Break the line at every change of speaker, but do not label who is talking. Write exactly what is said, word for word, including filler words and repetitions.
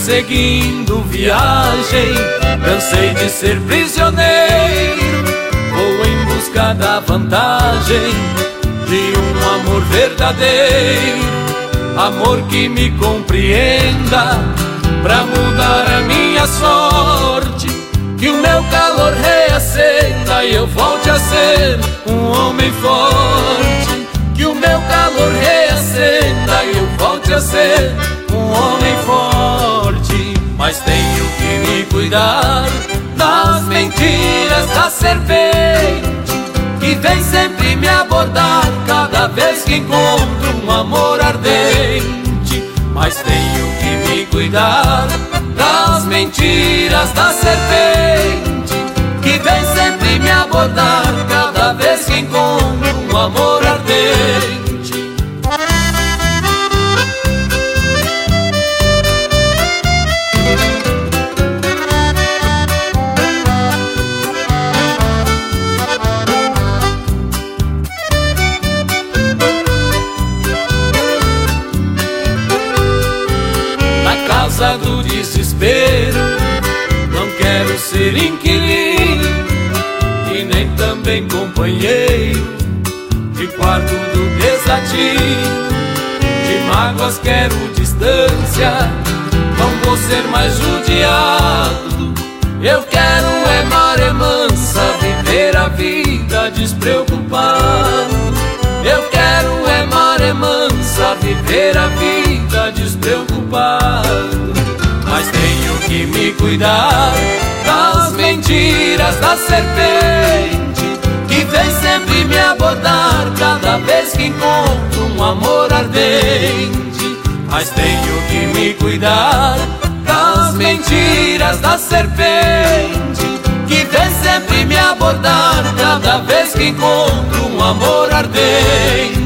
seguindo viagem, cansei de ser prisioneiro. Vou em busca da vantagem de um amor verdadeiro, amor que me compreenda, pra mudar a minha sorte. Que o meu calor reacenda e eu volte a ser um homem forte. Que o meu calor reacenda e eu volte a ser um homem forte. Mas tenho que me cuidar das mentiras da serpente, que vem sempre me abordar cada vez que encontro um amor ardente. Mas tenho que me cuidar das mentiras da serpente, que vem sempre me abordar cada vez que encontro um amor ardente. Na casa do desespero não quero ser inquilino e nem também companheiro de quarto do desatino. De mágoas quero distância, não vou ser mais judiado. Eu quero é maré mansa, viver a vida despreocupado. Eu quero é maré mansa, viver a vida despreocupado. Mas tenho que me cuidar das mentiras da serpente, que vem sempre me abordar cada vez que encontro um amor ardente. Mas tenho que me cuidar das mentiras da serpente, que vem sempre me abordar cada vez que encontro um amor ardente.